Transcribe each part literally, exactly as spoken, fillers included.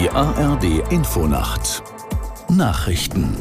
Die A R D Infonacht Nachrichten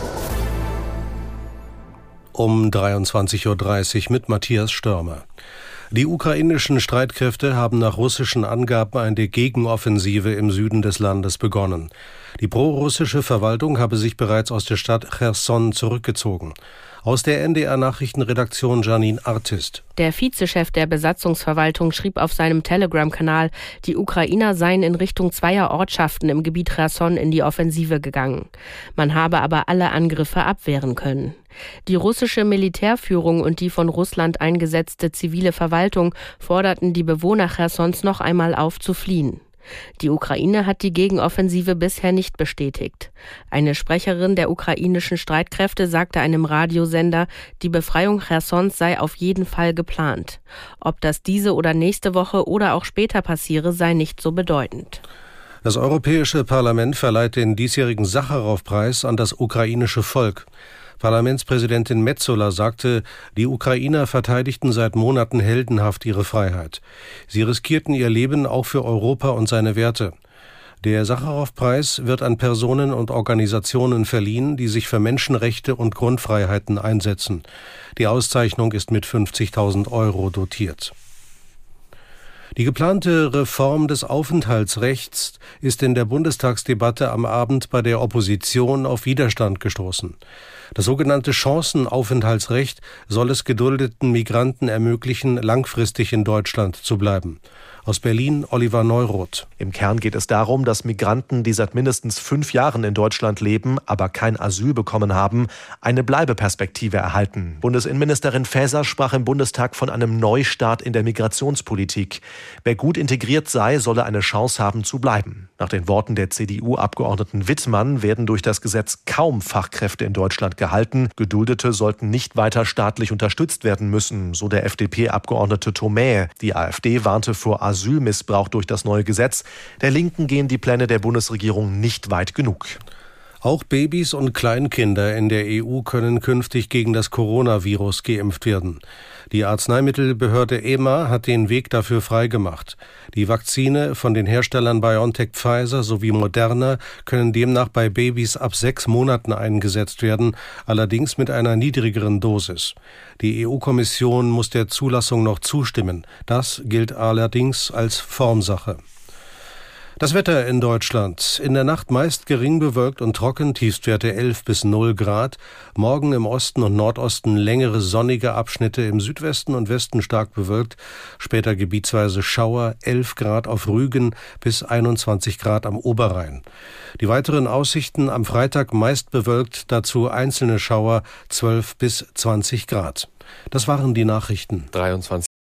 um dreiundzwanzig Uhr dreißig mit Matthias Störmer. Die ukrainischen Streitkräfte haben nach russischen Angaben eine Gegenoffensive im Süden des Landes begonnen. Die prorussische Verwaltung habe sich bereits aus der Stadt Cherson zurückgezogen. Aus der N D R-Nachrichtenredaktion Janine Artist. Der Vizechef der Besatzungsverwaltung schrieb auf seinem Telegram-Kanal, die Ukrainer seien in Richtung zweier Ortschaften im Gebiet Cherson in die Offensive gegangen. Man habe aber alle Angriffe abwehren können. Die russische Militärführung und die von Russland eingesetzte zivile Verwaltung forderten die Bewohner Chersons noch einmal auf zu fliehen. Die Ukraine hat die Gegenoffensive bisher nicht bestätigt. Eine Sprecherin der ukrainischen Streitkräfte sagte einem Radiosender, die Befreiung Chersons sei auf jeden Fall geplant. Ob das diese oder nächste Woche oder auch später passiere, sei nicht so bedeutend. Das Europäische Parlament verleiht den diesjährigen Sacharow-Preis an das ukrainische Volk. Parlamentspräsidentin Metsola sagte, die Ukrainer verteidigten seit Monaten heldenhaft ihre Freiheit. Sie riskierten ihr Leben auch für Europa und seine Werte. Der Sacharow-Preis wird an Personen und Organisationen verliehen, die sich für Menschenrechte und Grundfreiheiten einsetzen. Die Auszeichnung ist mit fünfzigtausend Euro dotiert. Die geplante Reform des Aufenthaltsrechts ist in der Bundestagsdebatte am Abend bei der Opposition auf Widerstand gestoßen. Das sogenannte Chancenaufenthaltsrecht soll es geduldeten Migranten ermöglichen, langfristig in Deutschland zu bleiben. Aus Berlin Oliver Neuroth. Im Kern geht es darum, dass Migranten, die seit mindestens fünf Jahren in Deutschland leben, aber kein Asyl bekommen haben, eine Bleibeperspektive erhalten. Bundesinnenministerin Faeser sprach im Bundestag von einem Neustart in der Migrationspolitik. Wer gut integriert sei, solle eine Chance haben zu bleiben. Nach den Worten der C D U-Abgeordneten Wittmann werden durch das Gesetz kaum Fachkräfte in Deutschland gehalten. Geduldete sollten nicht weiter staatlich unterstützt werden müssen, so der F D P-Abgeordnete Thomae. Die AfD warnte vor Asylmissbrauch durch das neue Gesetz. Der Linken gehen die Pläne der Bundesregierung nicht weit genug. Auch Babys und Kleinkinder in der E U können künftig gegen das Coronavirus geimpft werden. Die Arzneimittelbehörde E M A hat den Weg dafür freigemacht. Die Vakzine von den Herstellern BioNTech, Pfizer sowie Moderna können demnach bei Babys ab sechs Monaten eingesetzt werden, allerdings mit einer niedrigeren Dosis. Die E U-Kommission muss der Zulassung noch zustimmen. Das gilt allerdings als Formsache. Das Wetter in Deutschland. In der Nacht meist gering bewölkt und trocken, Tiefstwerte elf bis null Grad. Morgen im Osten und Nordosten längere sonnige Abschnitte, im Südwesten und Westen stark bewölkt. Später gebietsweise Schauer, elf Grad auf Rügen bis einundzwanzig Grad am Oberrhein. Die weiteren Aussichten am Freitag meist bewölkt, dazu einzelne Schauer, zwölf bis zwanzig Grad. Das waren die Nachrichten. dreiundzwanzig